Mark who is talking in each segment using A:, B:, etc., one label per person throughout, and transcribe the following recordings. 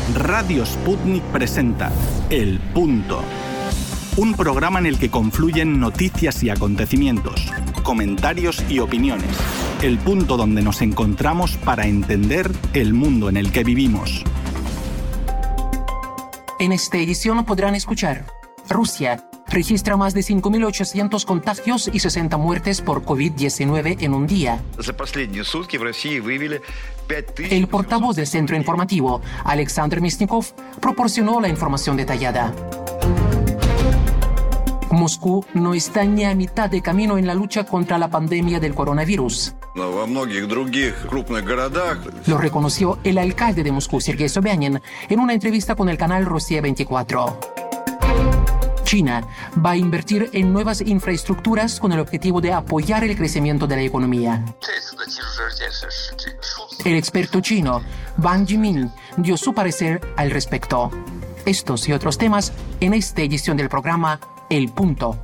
A: Radio Sputnik presenta El Punto. Un programa en el que confluyen noticias y acontecimientos, comentarios y opiniones. El punto donde nos encontramos para entender el mundo en el que vivimos.
B: En esta edición podrán escuchar: Rusia registra más de 5.800 contagios y 60 muertes por COVID-19 en un día. El portavoz del centro informativo, Alexander Mesnikov, proporcionó la información detallada. Moscú no está ni a mitad de camino en la lucha contra la pandemia del coronavirus. Lo reconoció el alcalde de Moscú, Sergei Sobyanin, en una entrevista con el canal Rossiya 24. China va a invertir en nuevas infraestructuras con el objetivo de apoyar el crecimiento de la economía. El experto chino, Wang Jimin, dio su parecer al respecto. Estos y otros temas en esta edición del programa El Punto.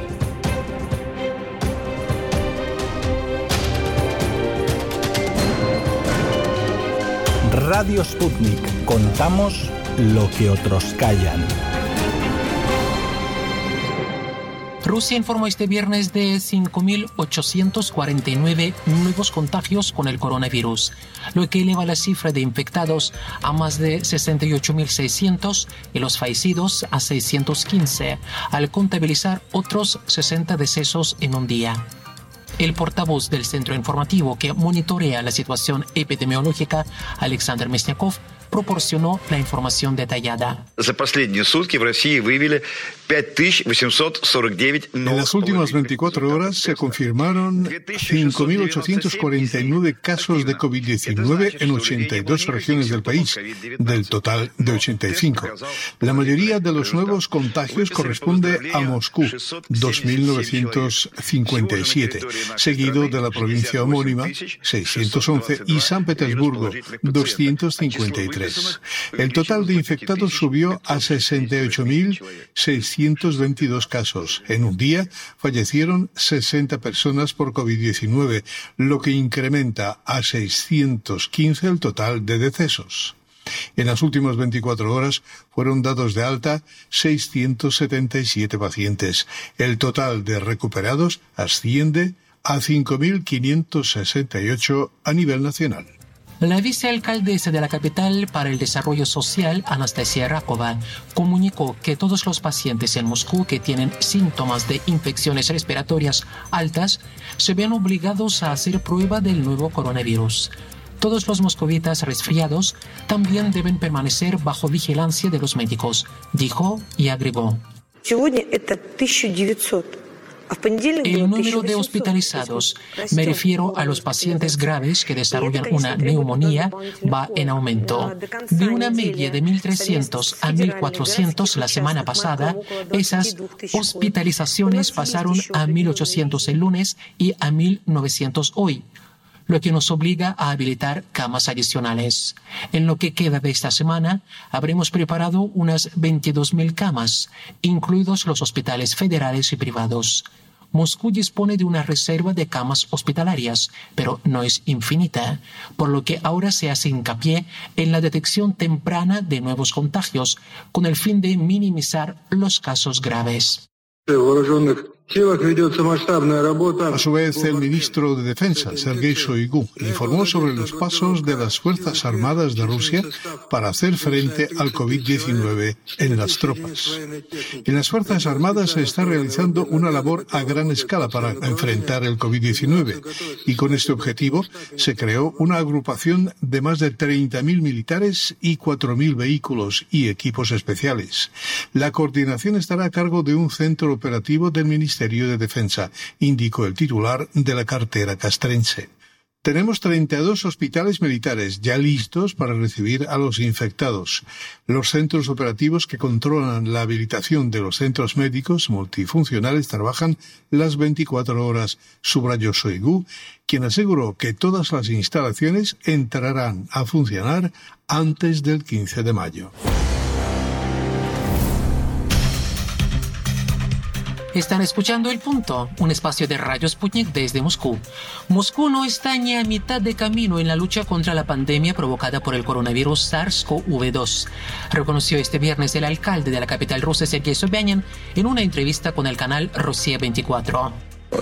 A: Radio Sputnik. Contamos lo que otros callan.
B: Rusia informó este viernes de 5.849 nuevos contagios con el coronavirus, lo que eleva la cifra de infectados a más de 68.600 y los fallecidos a 615, al contabilizar otros 60 decesos en un día. El portavoz del centro informativo que monitorea la situación epidemiológica, Alexander Mesnikov, proporcionó la información detallada.
C: En las últimas 24 horas se confirmaron 5.849 casos de COVID-19 en 82 regiones del país, del total de 85. La mayoría de los nuevos contagios corresponde a Moscú, 2.957, seguido de la provincia homónima, 611, y San Petersburgo, 253. El total de infectados subió a 68.622 casos. En un día fallecieron 60 personas por COVID-19, lo que incrementa a 615 el total de decesos. En las últimas 24 horas fueron dados de alta 677 pacientes. El total de recuperados asciende a 5.568 a nivel nacional.
B: La vicealcaldesa de la capital para el desarrollo social, Anastasia Rakova, comunicó que todos los pacientes en Moscú que tienen síntomas de infecciones respiratorias altas se ven obligados a hacer prueba del nuevo coronavirus. Todos los moscovitas resfriados también deben permanecer bajo vigilancia de los médicos, dijo y agregó. El número de hospitalizados, me refiero a los pacientes graves que desarrollan una neumonía, va en aumento. De una media de 1.300 a 1.400 la semana pasada, esas hospitalizaciones pasaron a 1.800 el lunes y a 1.900 hoy, lo que nos obliga a habilitar camas adicionales. En lo que queda de esta semana, habremos preparado unas 22.000 camas, incluidos los hospitales federales y privados. Moscú dispone de una reserva de camas hospitalarias, pero no es infinita, por lo que ahora se hace hincapié en la detección temprana de nuevos contagios, con el fin de minimizar los casos graves.
C: A su vez, el ministro de Defensa, Sergei Shoigu, informó sobre los pasos de las Fuerzas Armadas de Rusia para hacer frente al COVID-19 en las tropas. En las Fuerzas Armadas se está realizando una labor a gran escala para enfrentar el COVID-19 y con este objetivo se creó una agrupación de más de 30.000 militares y 4.000 vehículos y equipos especiales. La coordinación estará a cargo de un centro operativo del Ministerio de Defensa, indicó el titular de la cartera castrense. Tenemos 32 hospitales militares ya listos para recibir a los infectados. Los centros operativos que controlan la habilitación de los centros médicos multifuncionales trabajan las 24 horas, subrayó Shoigu, quien aseguró que todas las instalaciones entrarán a funcionar antes del 15 de mayo.
B: Están escuchando El Punto, un espacio de Radio Sputnik desde Moscú. Moscú no está ni a mitad de camino en la lucha contra la pandemia provocada por el coronavirus SARS-CoV-2, reconoció este viernes el alcalde de la capital rusa, Sergei Sobyanin, en una entrevista con el canal Rossiya 24.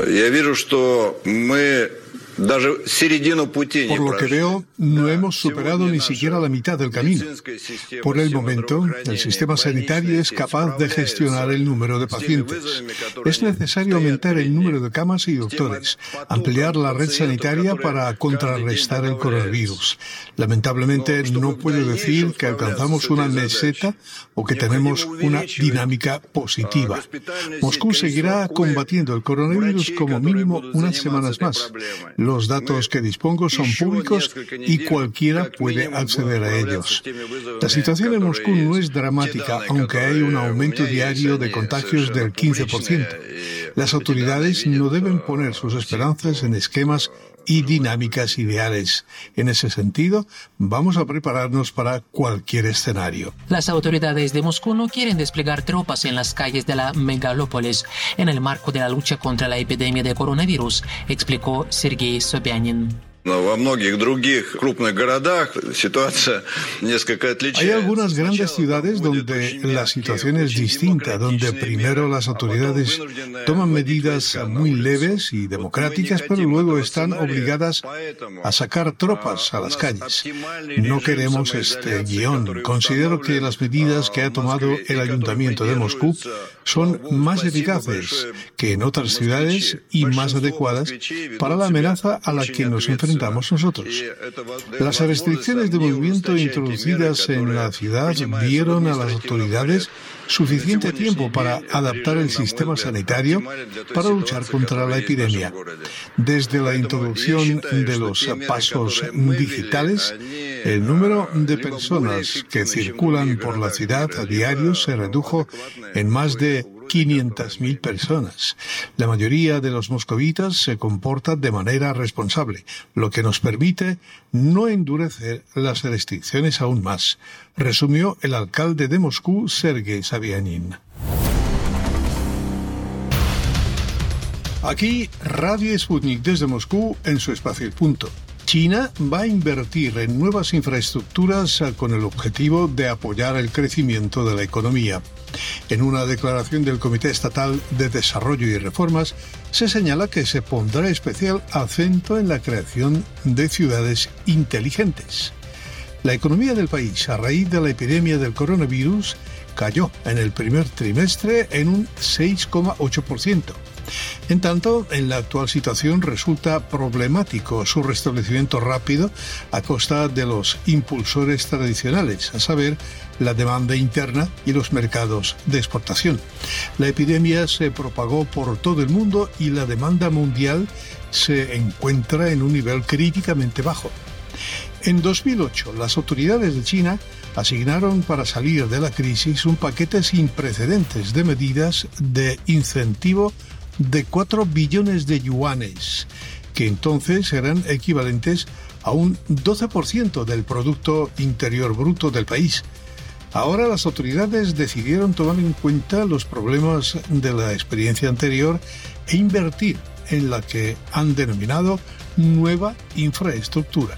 C: Por lo que veo, no hemos superado ni siquiera la mitad del camino. Por el momento, el sistema sanitario es capaz de gestionar el número de pacientes. Es necesario aumentar el número de camas y doctores, ampliar la red sanitaria para contrarrestar el coronavirus. Lamentablemente, no puedo decir que alcanzamos una meseta o que tenemos una dinámica positiva. Moscú seguirá combatiendo el coronavirus como mínimo unas semanas más. Los datos que dispongo son públicos y cualquiera puede acceder a ellos. La situación en Moscú no es dramática, aunque hay un aumento diario de contagios del 15%. Las autoridades no deben poner sus esperanzas en esquemas y dinámicas ideales. En ese sentido, vamos a prepararnos para cualquier escenario.
B: Las autoridades de Moscú no quieren desplegar tropas en las calles de la megalópolis en el marco de la lucha contra la epidemia de coronavirus, explicó Sergei Sobyanin.
C: Hay algunas grandes ciudades donde la situación es distinta, donde primero las autoridades toman medidas muy leves y democráticas, pero luego están obligadas a sacar tropas a las calles. No queremos este guión. Considero que las medidas que ha tomado el Ayuntamiento de Moscú son más eficaces que en otras ciudades y más adecuadas para la amenaza a la que nos enfrentamos nosotros. Las restricciones de movimiento introducidas en la ciudad dieron a las autoridades suficiente tiempo para adaptar el sistema sanitario para luchar contra la epidemia. Desde la introducción de los pasos digitales, el número de personas que circulan por la ciudad a diario se redujo en más de 500.000 personas. La mayoría de los moscovitas se comportan de manera responsable, lo que nos permite no endurecer las restricciones aún más, resumió el alcalde de Moscú, Sergei Sobyanin. Aquí, Radio Sputnik desde Moscú, en su espacio El Punto. China va a invertir en nuevas infraestructuras con el objetivo de apoyar el crecimiento de la economía. En una declaración del Comité Estatal de Desarrollo y Reformas, se señala que se pondrá especial acento en la creación de ciudades inteligentes. La economía del país, a raíz de la epidemia del coronavirus, cayó en el primer trimestre en un 6,8%. En tanto, en la actual situación resulta problemático su restablecimiento rápido a costa de los impulsores tradicionales, a saber, la demanda interna y los mercados de exportación. La epidemia se propagó por todo el mundo y la demanda mundial se encuentra en un nivel críticamente bajo. En 2008, las autoridades de China asignaron para salir de la crisis un paquete sin precedentes de medidas de incentivo de 4 billones de yuanes, que entonces eran equivalentes a un 12% del Producto Interior Bruto del país. Ahora las autoridades decidieron tomar en cuenta los problemas de la experiencia anterior e invertir en la que han denominado nueva infraestructura.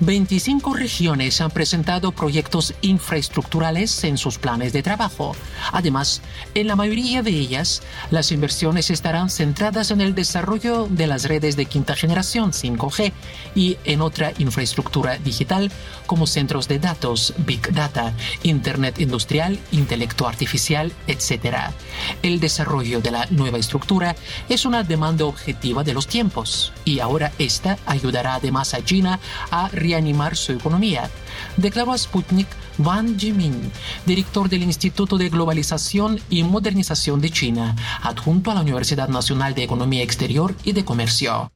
B: 25 regiones han presentado proyectos infraestructurales en sus planes de trabajo. Además, en la mayoría de ellas, las inversiones estarán centradas en el desarrollo de las redes de quinta generación 5G y en otra infraestructura digital como centros de datos, Big Data, Internet industrial, intelecto artificial, etc. El desarrollo de la nueva estructura es una demanda objetiva de los tiempos y ahora esta ayudará además a China a reanimar su economía, declaró a Sputnik Wang Jimin, director del Instituto de Globalización y Modernización de China, adjunto a la Universidad Nacional de Economía Exterior y de Comercio.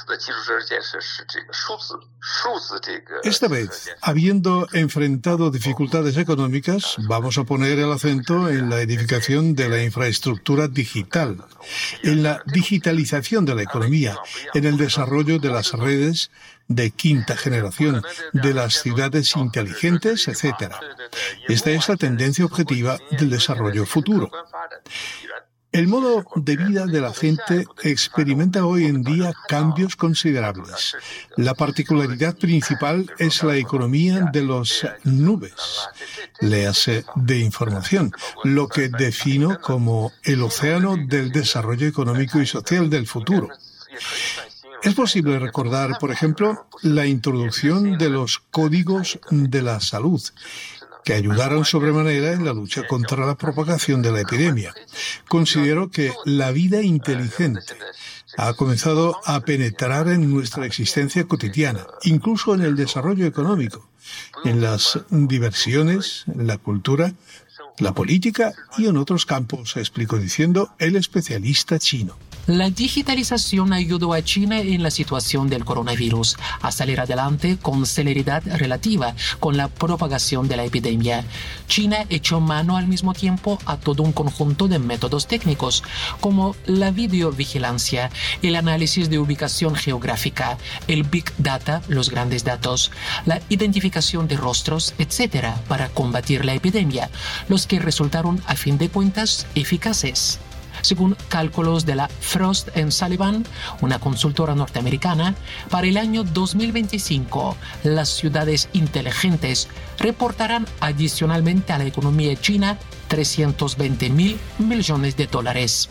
C: Esta vez, habiendo enfrentado dificultades económicas, vamos a poner el acento en la edificación de la infraestructura digital, en la digitalización de la economía, en el desarrollo de las redes de quinta generación, de las ciudades inteligentes, etc. Esta es la tendencia objetiva del desarrollo futuro. El modo de vida de la gente experimenta hoy en día cambios considerables. La particularidad principal es la economía de las nubes, léase de información, lo que defino como el océano del desarrollo económico y social del futuro. Es posible recordar, por ejemplo, la introducción de los códigos de la salud, que ayudaron sobremanera en la lucha contra la propagación de la epidemia. Considero que la vida inteligente ha comenzado a penetrar en nuestra existencia cotidiana, incluso en el desarrollo económico, en las diversiones, en la cultura, la política y en otros campos, explicó diciendo el especialista chino.
B: La digitalización ayudó a China en la situación del coronavirus a salir adelante con celeridad relativa con la propagación de la epidemia. China echó mano al mismo tiempo a todo un conjunto de métodos técnicos como la videovigilancia, el análisis de ubicación geográfica, el Big Data, los grandes datos, la identificación de rostros, etc., para combatir la epidemia, los que resultaron a fin de cuentas eficaces. Según cálculos de la Frost & Sullivan, una consultora norteamericana, para el año 2025, las ciudades inteligentes reportarán adicionalmente a la economía china $320.000 millones.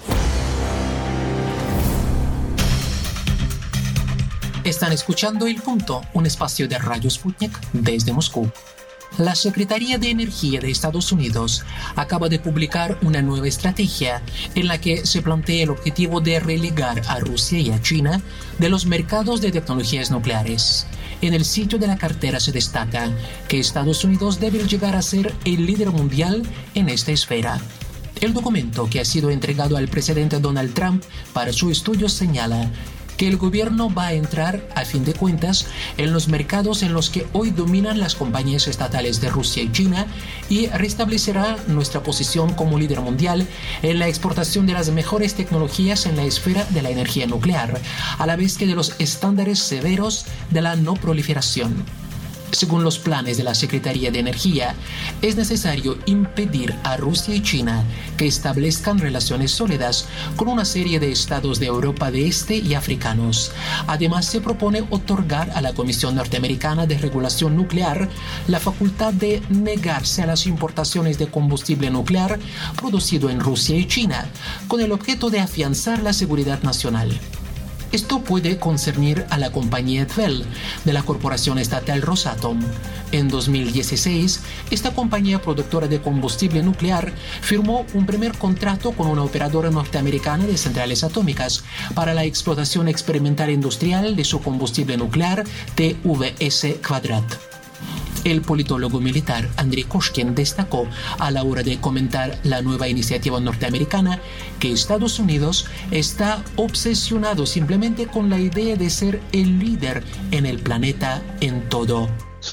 B: Están escuchando El Punto, un espacio de Radio Sputnik desde Moscú. La Secretaría de Energía de Estados Unidos acaba de publicar una nueva estrategia en la que se plantea el objetivo de relegar a Rusia y a China de los mercados de tecnologías nucleares. En el sitio de la cartera se destaca que Estados Unidos debe llegar a ser el líder mundial en esta esfera. El documento que ha sido entregado al presidente Donald Trump para su estudio señala que el gobierno va a entrar, a fin de cuentas, en los mercados en los que hoy dominan las compañías estatales de Rusia y China y restablecerá nuestra posición como líder mundial en la exportación de las mejores tecnologías en la esfera de la energía nuclear, a la vez que de los estándares severos de la no proliferación. Según los planes de la Secretaría de Energía, es necesario impedir a Rusia y China que establezcan relaciones sólidas con una serie de estados de Europa de Este y africanos. Además, se propone otorgar a la Comisión Norteamericana de Regulación Nuclear la facultad de negarse a las importaciones de combustible nuclear producido en Rusia y China, con el objeto de afianzar la seguridad nacional. Esto puede concernir a la compañía Tvel de la corporación estatal Rosatom. En 2016, esta compañía productora de combustible nuclear firmó un primer contrato con una operadora norteamericana de centrales atómicas para la explotación experimental industrial de su combustible nuclear TVS-Kvadrat. El politólogo militar Andrei Koshkin destacó a la hora de comentar la nueva iniciativa norteamericana que Estados Unidos está obsesionado simplemente con la idea de ser el líder en el planeta en todo.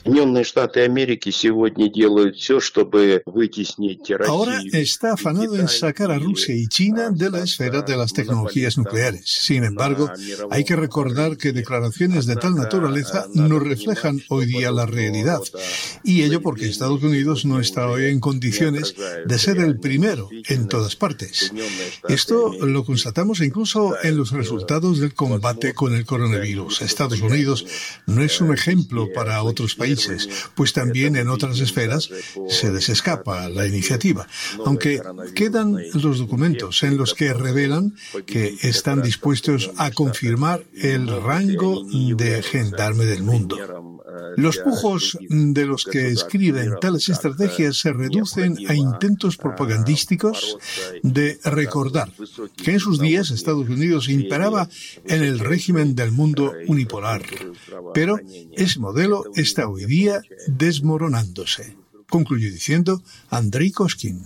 C: Ahora está afanado en sacar a Rusia y China de la esfera de las tecnologías nucleares. Sin embargo, hay que recordar que declaraciones de tal naturaleza no reflejan hoy día la realidad. Y ello porque Estados Unidos no está hoy en condiciones de ser el primero en todas partes. Esto lo constatamos incluso en los resultados del combate con el coronavirus. Estados Unidos no es un ejemplo para otros países, pues también en otras esferas se les escapa la iniciativa, aunque quedan los documentos en los que revelan que están dispuestos a confirmar el rango de gendarme del mundo. Los pujos de los que escriben tales estrategias se reducen a intentos propagandísticos de recordar que en sus días Estados Unidos imperaba en el régimen del mundo unipolar, pero ese modelo está hoy día desmoronándose, concluyó diciendo Andrei Koshkin.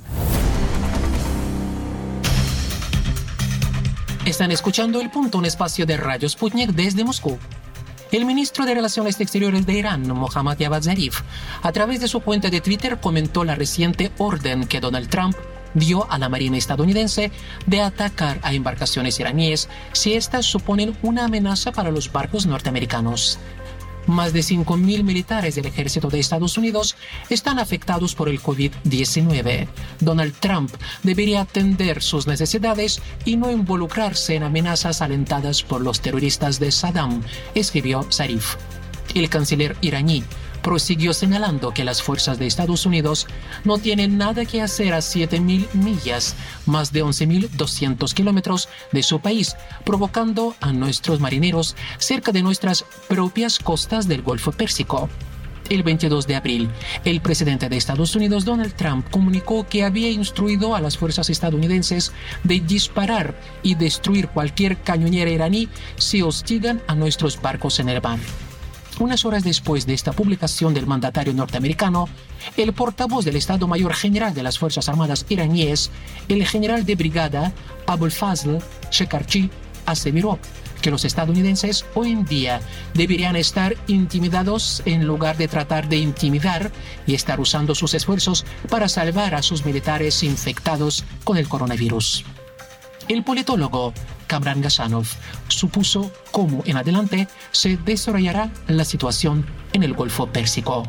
B: Están escuchando El Punto, un espacio de Radio Sputnik desde Moscú. El ministro de Relaciones Exteriores de Irán, Mohammad Javad Zarif, a través de su cuenta de Twitter comentó la reciente orden que Donald Trump dio a la Marina estadounidense de atacar a embarcaciones iraníes si éstas suponen una amenaza para los barcos norteamericanos. Más de 5.000 militares del ejército de Estados Unidos están afectados por el COVID-19. Donald Trump debería atender sus necesidades y no involucrarse en amenazas alentadas por los terroristas de Saddam, escribió Zarif. El canciller iraní prosiguió señalando que las fuerzas de Estados Unidos no tienen nada que hacer a 7.000 millas, más de 11.200 kilómetros de su país, provocando a nuestros marineros cerca de nuestras propias costas del Golfo Pérsico. El 22 de abril, el presidente de Estados Unidos, Donald Trump, comunicó que había instruido a las fuerzas estadounidenses de disparar y destruir cualquier cañonera iraní si hostigan a nuestros barcos en el mar. Unas horas después de esta publicación del mandatario norteamericano, el portavoz del Estado Mayor General de las Fuerzas Armadas iraníes, el general de brigada Abolfazl Shekarchi, aseveró que los estadounidenses hoy en día deberían estar intimidados en lugar de tratar de intimidar y estar usando sus esfuerzos para salvar a sus militares infectados con el coronavirus. El politólogo Kamran Ghassanov supuso cómo en adelante se desarrollará la situación en el Golfo Pérsico.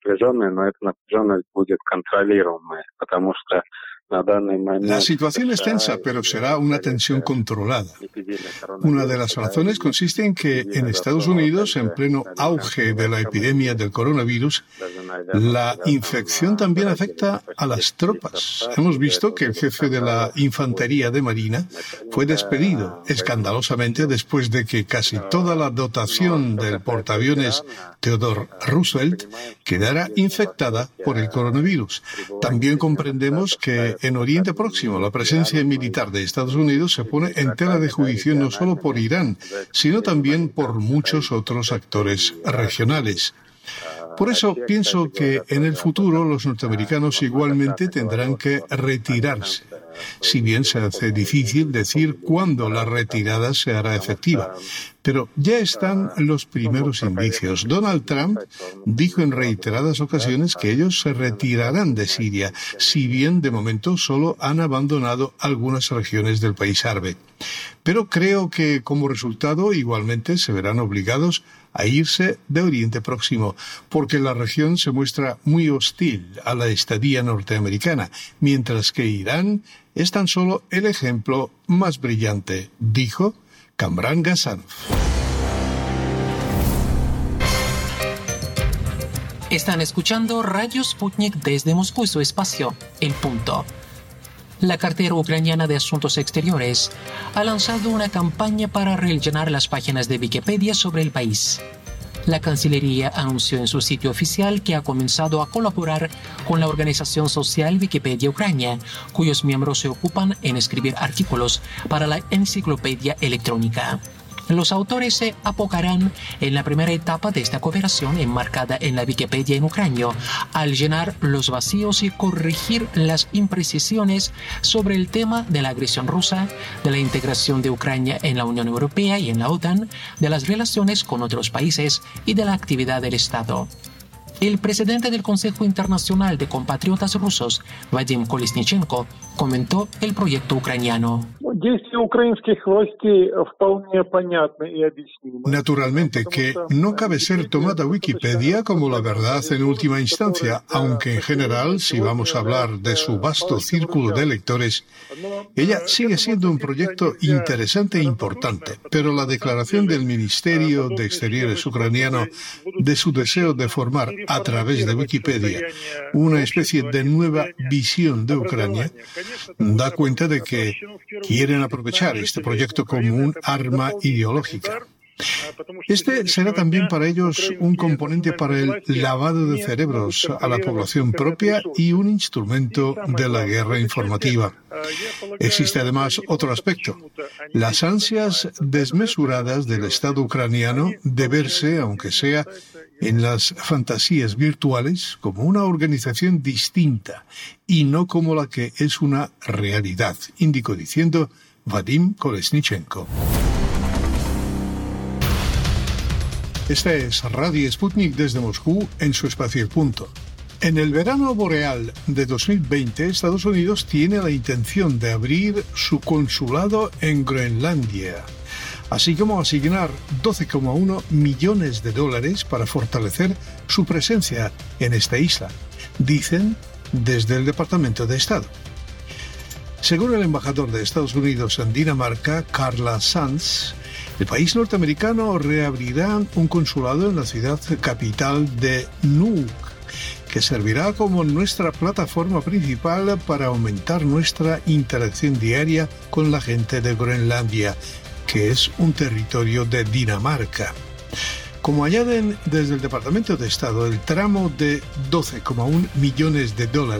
C: La situación es tensa, pero será una tensión controlada. Una de las razones consiste en que en Estados Unidos, en pleno auge de la epidemia del coronavirus, la infección también afecta a las tropas. Hemos visto que el jefe de la Infantería de Marina fue despedido escandalosamente después de que casi toda la dotación del portaaviones Theodore Roosevelt quedara infectada por el coronavirus. También comprendemos que en Oriente Próximo la presencia militar de Estados Unidos se pone en tela de juicio no solo por Irán, sino también por muchos otros actores regionales. Por eso pienso que en el futuro los norteamericanos igualmente tendrán que retirarse. Si bien se hace difícil decir cuándo la retirada se hará efectiva. Pero ya están los primeros indicios. Donald Trump dijo en reiteradas ocasiones que ellos se retirarán de Siria, si bien de momento solo han abandonado algunas regiones del país árabe. Pero creo que como resultado igualmente se verán obligados a irse de Oriente Próximo, porque la región se muestra muy hostil a la estadía norteamericana, mientras que Irán es tan solo el ejemplo más brillante, dijo Kamran Ghassanov.
B: Están escuchando Radio Sputnik desde Moscú, su espacio, El Punto. La cartera ucraniana de Asuntos Exteriores ha lanzado una campaña para rellenar las páginas de Wikipedia sobre el país. La Cancillería anunció en su sitio oficial que ha comenzado a colaborar con la organización social Wikipedia Ucrania, cuyos miembros se ocupan en escribir artículos para la enciclopedia electrónica. Los autores se abocarán en la primera etapa de esta cooperación enmarcada en la Wikipedia en ucranio, al llenar los vacíos y corregir las imprecisiones sobre el tema de la agresión rusa, de la integración de Ucrania en la Unión Europea y en la OTAN, de las relaciones con otros países y de la actividad del Estado. El presidente del Consejo Internacional de Compatriotas Rusos, Vadim Kolesnichenko, comentó el proyecto ucraniano.
C: Naturalmente que no cabe ser tomada Wikipedia como la verdad en última instancia, aunque en general, si vamos a hablar de su vasto círculo de lectores, ella sigue siendo un proyecto interesante e importante. Pero la declaración del Ministerio de Exteriores ucraniano de su deseo de formar a través de Wikipedia una especie de nueva visión de Ucrania da cuenta de que quieren aprovechar este proyecto como un arma ideológica. Este será también para ellos un componente para el lavado de cerebros a la población propia y un instrumento de la guerra informativa. Existe además otro aspecto, las ansias desmesuradas del Estado ucraniano de verse, aunque sea en las fantasías virtuales, como una organización distinta y no como la que es una realidad, indicó diciendo Vadim Kolesnichenko. Esta es Radio Sputnik desde Moscú en su espacio El Punto. En el verano boreal de 2020, Estados Unidos tiene la intención de abrir su consulado en Groenlandia. así como asignar $12,1 millones para fortalecer su presencia en esta isla, dicen desde el Departamento de Estado. Según el embajador de Estados Unidos en Dinamarca, Carla Sands, el país norteamericano reabrirá un consulado en la ciudad capital de Nuuk, que servirá como nuestra plataforma principal para aumentar nuestra interacción diaria con la gente de Groenlandia, que es un territorio de Dinamarca. Como añaden desde el Departamento de Estado, el tramo de $12,1 millones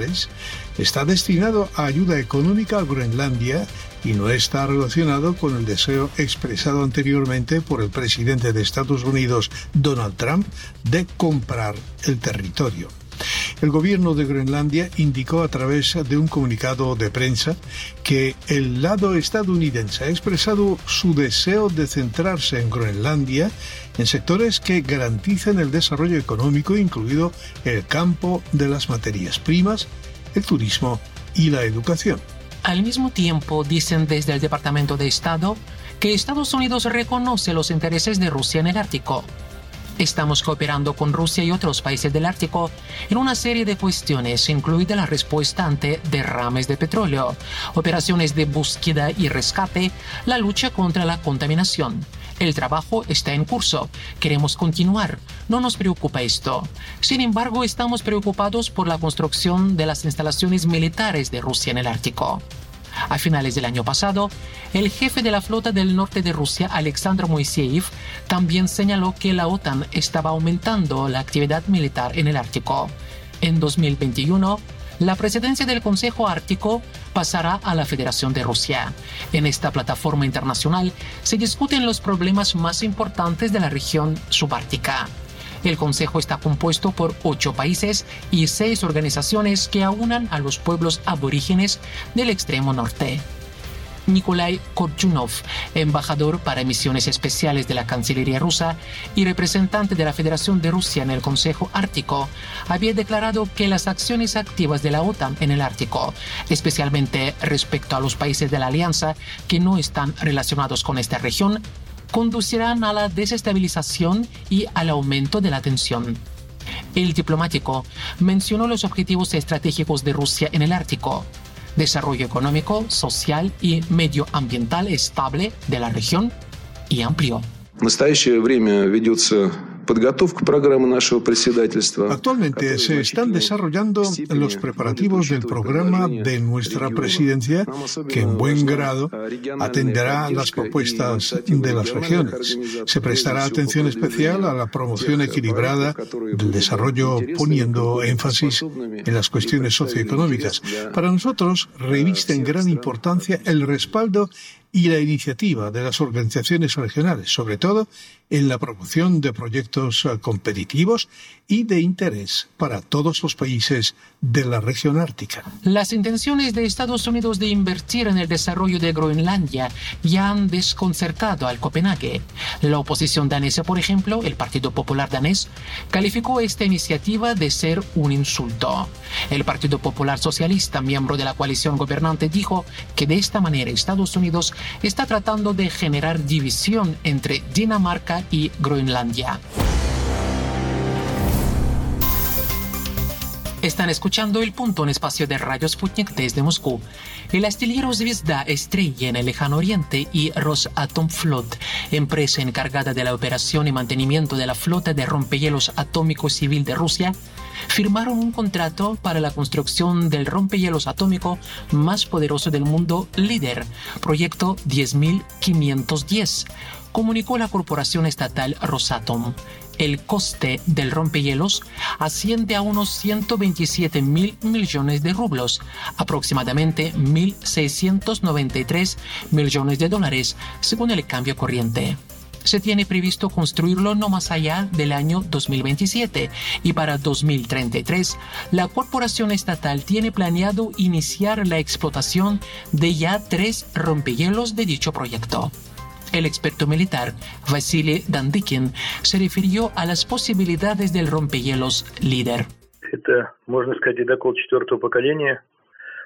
C: está destinado a ayuda económica a Groenlandia y no está relacionado con el deseo expresado anteriormente por el presidente de Estados Unidos, Donald Trump, de comprar el territorio. El gobierno de Groenlandia indicó a través de un comunicado de prensa que el lado estadounidense ha expresado su deseo de centrarse en Groenlandia en sectores que garanticen el desarrollo económico, incluido el campo de las materias primas, el turismo y la educación.
B: Al mismo tiempo, dicen desde el Departamento de Estado que Estados Unidos reconoce los intereses de Rusia en el Ártico. Estamos cooperando con Rusia y otros países del Ártico en una serie de cuestiones, incluida la respuesta ante derrames de petróleo, operaciones de búsqueda y rescate, la lucha contra la contaminación. El trabajo está en curso. Queremos continuar. No nos preocupa esto. Sin embargo, estamos preocupados por la construcción de las instalaciones militares de Rusia en el Ártico. A finales del año pasado, el jefe de la flota del norte de Rusia, Alexander Moiseev, también señaló que la OTAN estaba aumentando la actividad militar en el Ártico. En 2021, la presidencia del Consejo Ártico pasará a la Federación de Rusia. En esta plataforma internacional se discuten los problemas más importantes de la región subártica. El Consejo está compuesto por 8 países y 6 organizaciones que aunan a los pueblos aborígenes del extremo norte. Nikolai Korchunov, embajador para misiones especiales de la Cancillería rusa y representante de la Federación de Rusia en el Consejo Ártico, había declarado que las acciones activas de la OTAN en el Ártico, especialmente respecto a los países de la alianza que no están relacionados con esta región, conducirán a la desestabilización y al aumento de la tensión. El diplomático mencionó los objetivos estratégicos de Rusia en el Ártico: desarrollo económico, social y medioambiental estable de la región, y amplió.
C: Actualmente se están desarrollando los preparativos del programa de nuestra presidencia, que en buen grado atenderá las propuestas de las regiones. Se prestará atención especial a la promoción equilibrada del desarrollo, poniendo énfasis en las cuestiones socioeconómicas. Para nosotros revisten gran importancia el respaldo y la iniciativa de las organizaciones regionales, sobre todo en la promoción de proyectos competitivos y de interés para todos los países de la región ártica.
B: Las intenciones de Estados Unidos de invertir en el desarrollo de Groenlandia ya han desconcertado al Copenhague. La oposición danesa, por ejemplo, el Partido Popular danés, calificó esta iniciativa de ser un insulto. El Partido Popular Socialista, miembro de la coalición gobernante, dijo que de esta manera Estados Unidos está tratando de generar división entre Dinamarca y Groenlandia. Están escuchando El Punto, en espacio de Radio Sputnik desde Moscú. El astillero Zvezda, estrella en el lejano oriente, y Rosatomflot, empresa encargada de la operación y mantenimiento de la flota de rompehielos atómico civil de Rusia, firmaron un contrato para la construcción del rompehielos atómico más poderoso del mundo, LIDER, proyecto 10.510, comunicó la corporación estatal Rosatom. El coste del rompehielos asciende a unos 127.000 millones de rublos, aproximadamente 1.693 millones de dólares, según el cambio corriente. Se tiene previsto construirlo no más allá del año 2027 y para 2033 la corporación estatal tiene planeado iniciar la explotación de ya 3 rompehielos de dicho proyecto. El experto militar Vasily Dandikin se refirió a las posibilidades del rompehielos LIDER.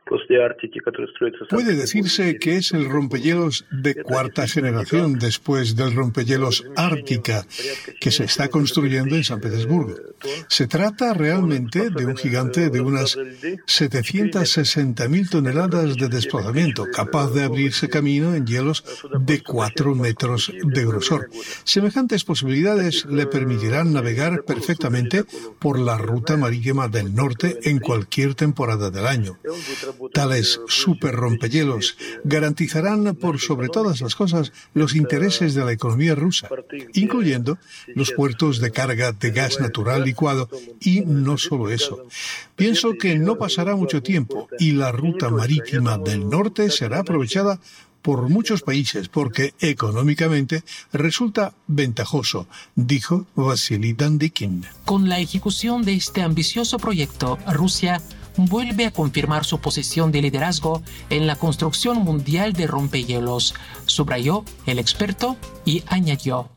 C: Puede decirse que es el rompehielos de cuarta generación después del rompehielos Ártica que se está construyendo en San Petersburgo. Se trata realmente de un gigante de unas 760.000 toneladas de desplazamiento, capaz de abrirse camino en hielos de 4 metros de grosor. Semejantes posibilidades le permitirán navegar perfectamente por la ruta marítima del norte en cualquier temporada del año. Tales super rompehielos garantizarán por sobre todas las cosas los intereses de la economía rusa, incluyendo los puertos de carga de gas natural licuado y no solo eso. Pienso que no pasará mucho tiempo y la ruta marítima del norte será aprovechada por muchos países porque económicamente resulta ventajoso, dijo Vasily Dandikin.
B: Con la ejecución de este ambicioso proyecto, Rusia vuelve a confirmar su posición de liderazgo en la construcción mundial de rompehielos, subrayó el experto y añadió: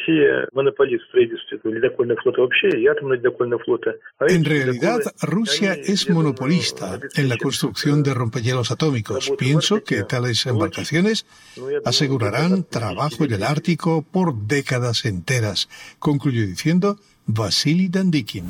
C: En realidad, Rusia es monopolista en la construcción de rompehielos atómicos. Pienso que tales embarcaciones asegurarán trabajo en el Ártico por décadas enteras, concluyó diciendo Vasily Dandikin.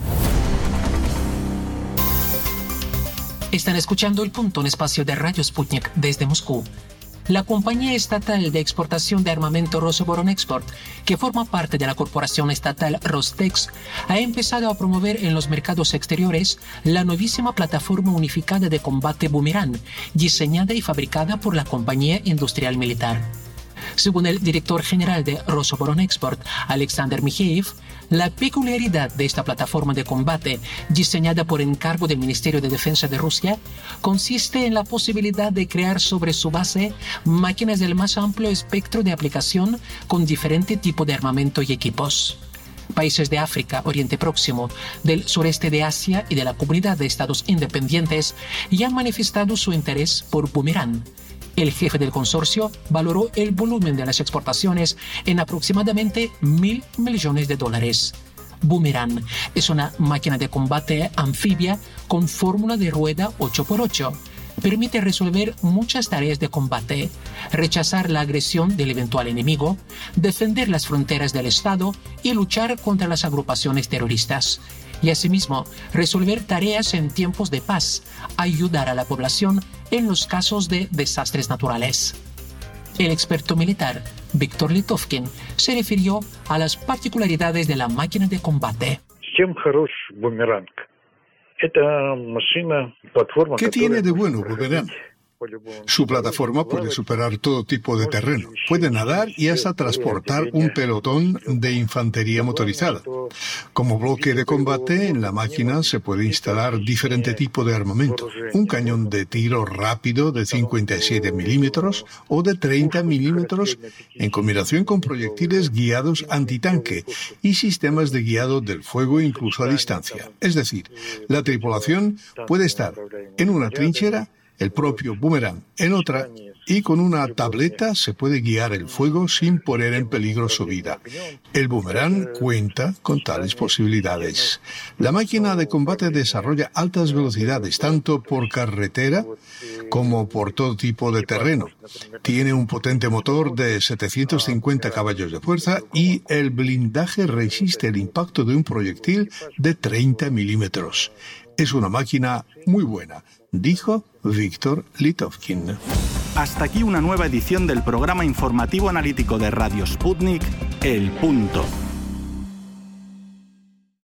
B: Están escuchando El Punto, un espacio de Radio Sputnik desde Moscú. La compañía estatal de exportación de armamento Rosoboronexport, que forma parte de la corporación estatal Rostex, ha empezado a promover en los mercados exteriores la novísima plataforma unificada de combate Boomerang, diseñada y fabricada por la compañía industrial militar. Según el director general de Rosoboronexport, Alexander Mikheyev, la peculiaridad de esta plataforma de combate, diseñada por encargo del Ministerio de Defensa de Rusia, consiste en la posibilidad de crear sobre su base máquinas del más amplio espectro de aplicación con diferente tipo de armamento y equipos. Países de África, Oriente Próximo, del sureste de Asia y de la Comunidad de Estados Independientes ya han manifestado su interés por Boomerang. El jefe del consorcio valoró el volumen de las exportaciones en aproximadamente $1.000 millones. Boomerang es una máquina de combate anfibia con fórmula de rueda 8x8. Permite resolver muchas tareas de combate, rechazar la agresión del eventual enemigo, defender las fronteras del Estado y luchar contra las agrupaciones terroristas. Y asimismo, resolver tareas en tiempos de paz, ayudar a la población en los casos de desastres naturales. El experto militar, Víctor Litovkin, se refirió a las particularidades de la máquina de combate.
C: ¿Qué tiene de bueno Boomerang? Su plataforma puede superar todo tipo de terreno. Puede nadar y hasta transportar un pelotón de infantería motorizada. Como bloque de combate, en la máquina se puede instalar diferente tipo de armamento. Un cañón de tiro rápido de 57 milímetros o de 30 milímetros en combinación con proyectiles guiados antitanque y sistemas de guiado del fuego incluso a distancia. Es decir, la tripulación puede estar en una trinchera, el propio Boomerang en otra, y con una tableta se puede guiar el fuego sin poner en peligro su vida. El Boomerang cuenta con tales posibilidades. La máquina de combate desarrolla altas velocidades, tanto por carretera como por todo tipo de terreno. Tiene un potente motor de 750 caballos de fuerza y el blindaje resiste el impacto de un proyectil de 30 milímetros. Es una máquina muy buena, dijo Víctor Litovkin.
A: Hasta aquí una nueva edición del programa informativo analítico de Radio Sputnik, El Punto.